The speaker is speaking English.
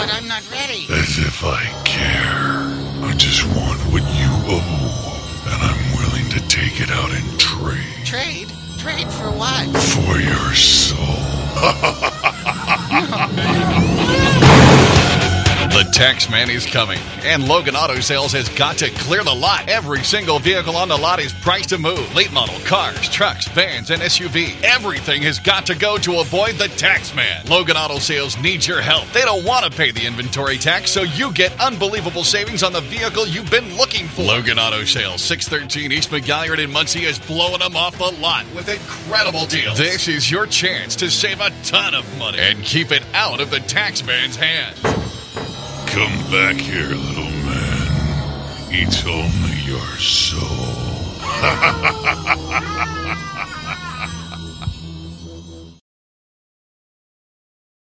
But I'm not ready. As if I care. I just want what you owe, and I'm willing to take it out in trade. Trade? Trade for what? For your soul. The Taxman is coming, and Logan Auto Sales has got to clear the lot. Every single vehicle on the lot is priced to move. Late model, cars, trucks, vans, and SUV. Everything has got to go to avoid the Taxman. Logan Auto Sales needs your help. They don't want to pay the inventory tax, so you get unbelievable savings on the vehicle you've been looking for. Logan Auto Sales, 613 East McGalliard in Muncie is blowing them off the lot with incredible deals. This is your chance to save a ton of money and keep it out of the Taxman's hands. Come back here, little man. It's only your soul.